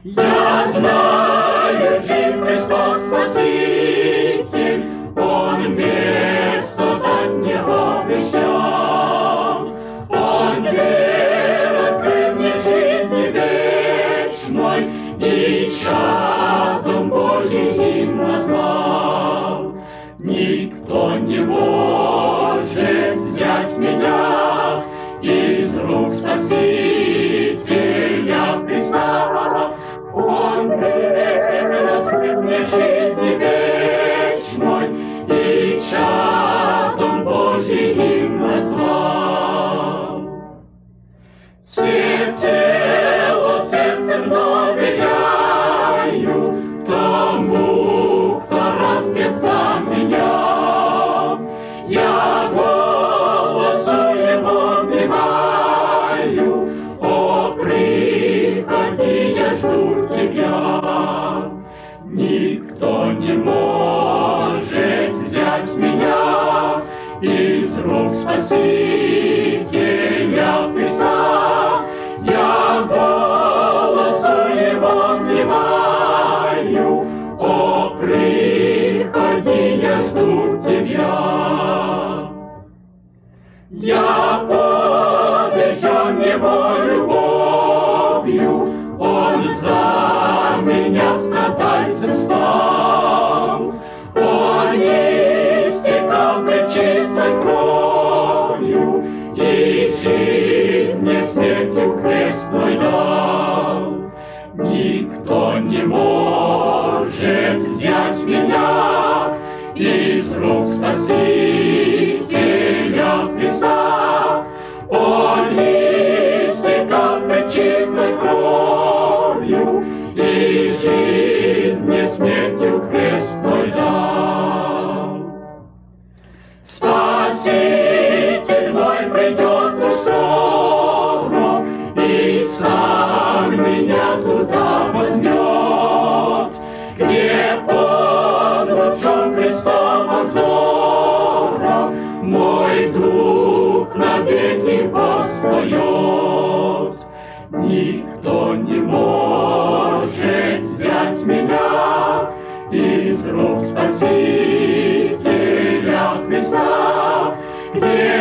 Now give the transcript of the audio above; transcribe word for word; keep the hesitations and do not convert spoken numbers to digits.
Я знаю, жив Христос Спаситель, Он место дать мне обещал. Он дверь открыл мне жизни вечной и чадом Божиим назвал. Никто не может взять меня из рук Спасителя Христа. Он дверь открыл мне жизни вечной и чадом Божиим назвал. Всецело сердцем доверяю тому, кто распят за меня. Я голосу Его внимаю: о, приходи, я жду Тебя. Никто не может взять меня из рук Спасителя Христа. Я голосу Его внимаю: о, приходи, я жду Тебя. Я побежден Его любовью, Он за меня страдальцем стал. Он истекал пречистой кровью и жизнь мне смертью крестной дал. Никто не может взять меня из рук Спасителя Христа. Он истекал пречистой кровью и жизнь мне смертью крестной дал. Спаситель мой придет в ту сторону и сам меня туда возьмет, где под лучом Христова взора мой дух навеки воспоет. Никто не может взять меня из рук Спасителя Христа, где